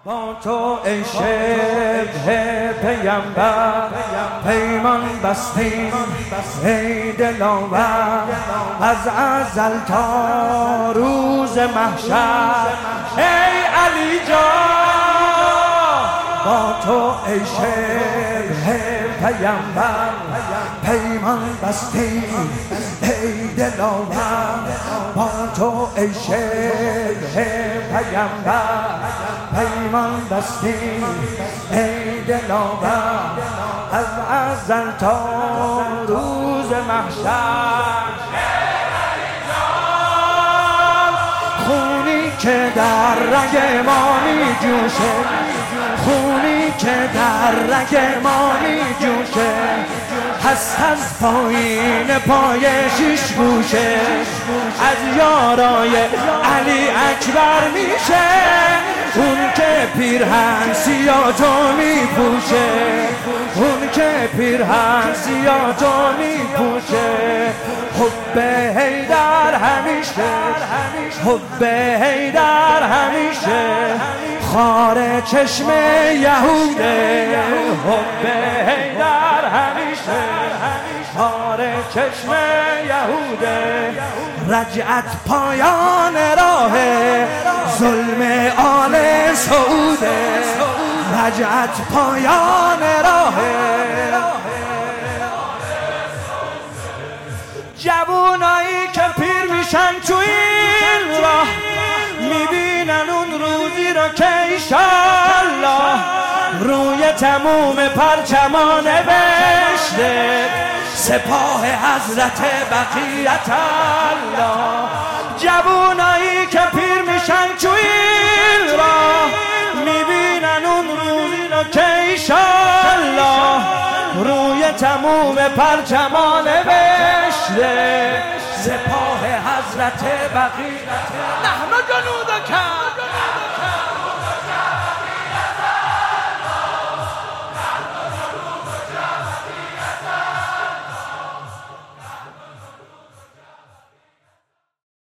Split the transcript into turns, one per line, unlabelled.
با تو ای شبه پیمبر پیمان بستیم ای دلاور، از ازل تا روز محشر ای علی جان. با تو ای شبه پیمبر پیمان بستیم ای دلاور، با تو ای شبه پیمبر پیمان بستیم ای دلاور، از ازل تا روز محشر. خونی که در رگ ما می جوشه، خونی که در رگ ما می جوشه، هست از پایین پای شیش گوشه، از یارای علی اکبر میشه. اون که پیرهن سیاه تو می پوشه، اون که پیرهن سیاه تو می پوشه. حب حیدر همیشه، حب حیدر همیشه، خار چشم یهوده. حب حیدر همیشه، خار چشم یهوده. رجعت پایان راه ظلم آل سعوده، رجعت پایان راه. جوونایی که پیر میشن تو این راه، میبینن اون روزی رو که ایشالله روی تموم پرچمان نوشته سپاه حضرت بقیت الله. جوونایی که پیر میشن تو این راه، میبینن اون روزی رو که ایشالله روی تموم پرچمان نوشته سپاه حضرت بقیت. نحن جنودک